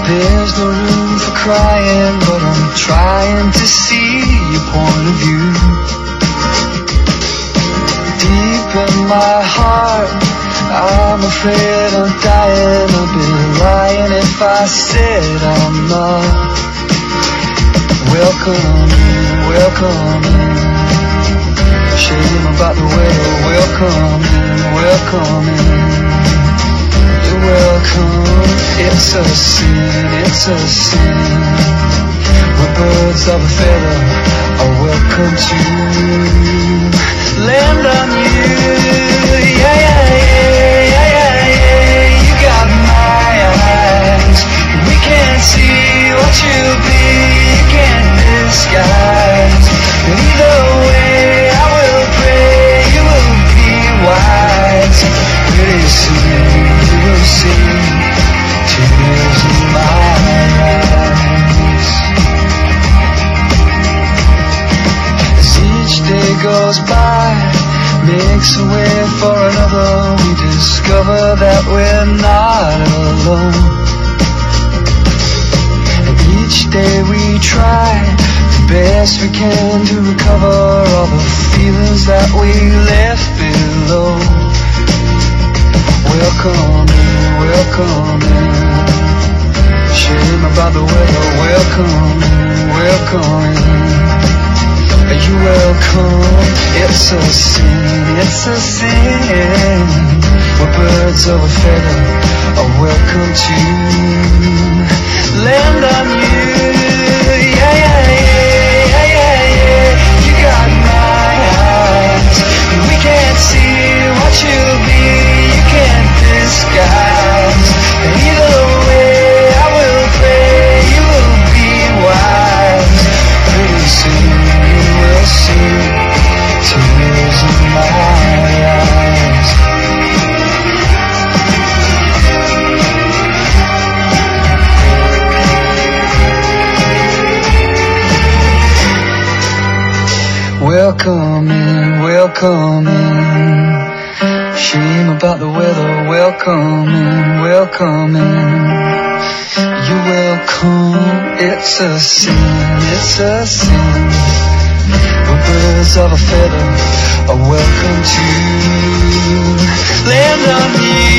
There's no room for crying, but I'm trying to see your point of view. Deep in my heart, I'm afraid I'm dying. I'd be lying if I said I'm not. Welcome in, welcome in. Shame about the weather. Welcome in, welcome in. You're welcome. It's a sin, it's a sin. We're birds of a feather are welcome to land on you. Yeah, yeah, yeah, yeah, yeah, yeah. You got my eyes. We can't see what you'll be. You can't disguise. And either way, I will pray you will be wise. Pretty soon you will see tears in my eyes. As each day goes by, makes a way for another, we discover that we're not alone. And each day we try the best we can to recover all the feelings that we left below. Welcome in, welcome in. Shame about the weather. Welcome in, welcome in. Are you welcome? It's a sin, it's a sin. We're birds of a feather are welcome to land on you. Yeah, yeah, yeah, yeah, yeah, yeah. You got my eyes. We can't see what you'll be. You can't disguise. And either way, I will pray you will be wise. Pretty soon you will see tears in my eyes. Welcome in, welcome in. Shame about the weather. Welcome in, welcome in. You're welcome. It's a sin, it's a sin. We're birds of a feather are welcome to land on you.